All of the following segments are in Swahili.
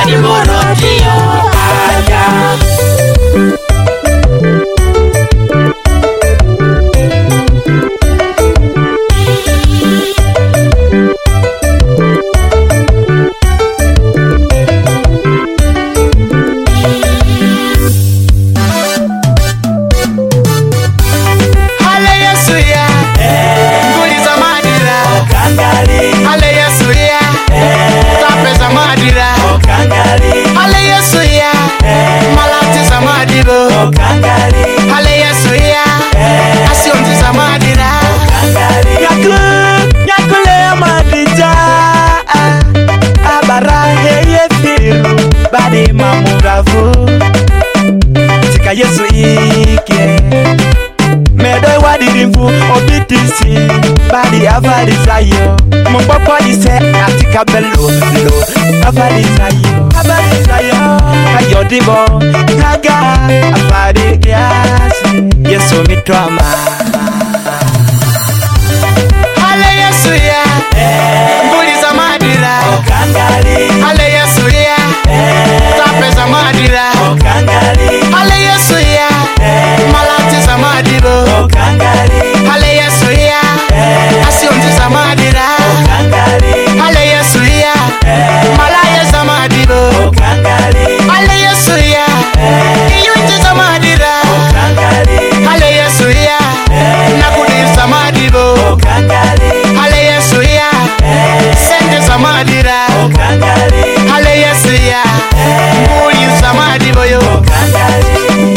ni morotio aya. Badi mamuravu tika Yesu ike medo wadirimfu obitisi badi avalizayo mpopo ise atika belo lo avalizayo kayodibo kaga afari kiasi Yesu mitwama hale Yesu ya mbuliza madira okangali hale Yesu ya tapeza madira okangali hale Yesu ya malati za madibo okangali hale Yesu ya asionzi za madira okangali hale Yesu ya malaya za madibo okangali hale Yesu ya iyunzi za madira okangali hale Yesu ya nakudisa madibo okangali hale Yesu ya sende za madira okangali hale Yesu ya mbuli za madibo yo okangali.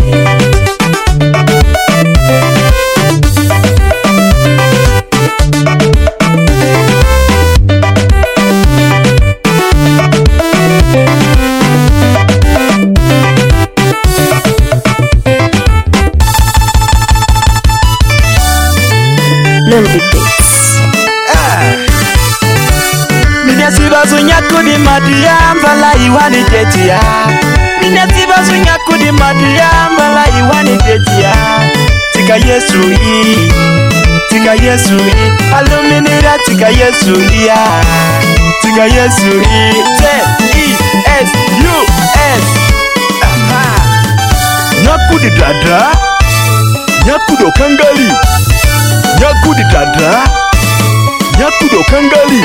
Minesiba zunyakudi madiyamba la iwani tetia Minesiba zunyakudi madiyamba la iwani tetia Tika Yesu i Tika Yesu i Aluminira tika Yesu i Tika Yesu i T-E-S-U-S Nyakudi dada Nyakudi okangali Nyakudi dada Nyakudi okangali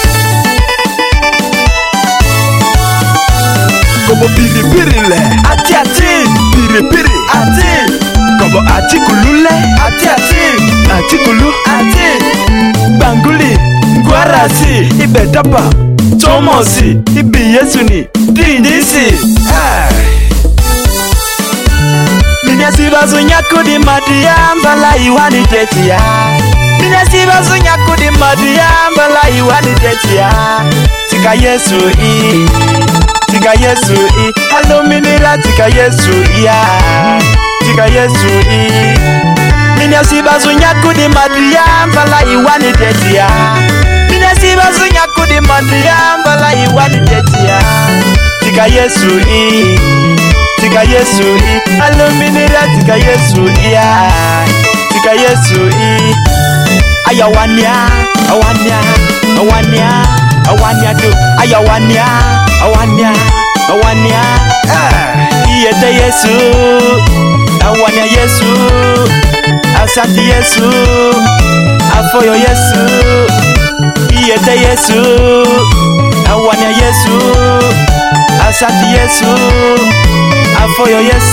Kobo piri piri le ati piri piri ati Kobo ati kulule ati kulu ati Banguli ngwarasi ibetapa Tomosi ibi Yesu ni dindisi Minesiba zunyakudi madiyamba la iwani tetia Minesiba zunyakudi madiyamba la iwani tetia Tika Yesu i Tika Yesu i aluminira tika Yesu i Tika Yesu i Minesiba zunyakudi madiyamba la iwani tetia Minesiba zunyakudi madiyamba la iwani tetia Tika Yesu i Tika Yesu i aluminira tika Yesu i Tika Yesu i ayawania do ayawania iyete Yesu awania Yesu asante Yesu afoyo Yesu iyete Yesu awania Yesu asante Yesu afoyo Yesu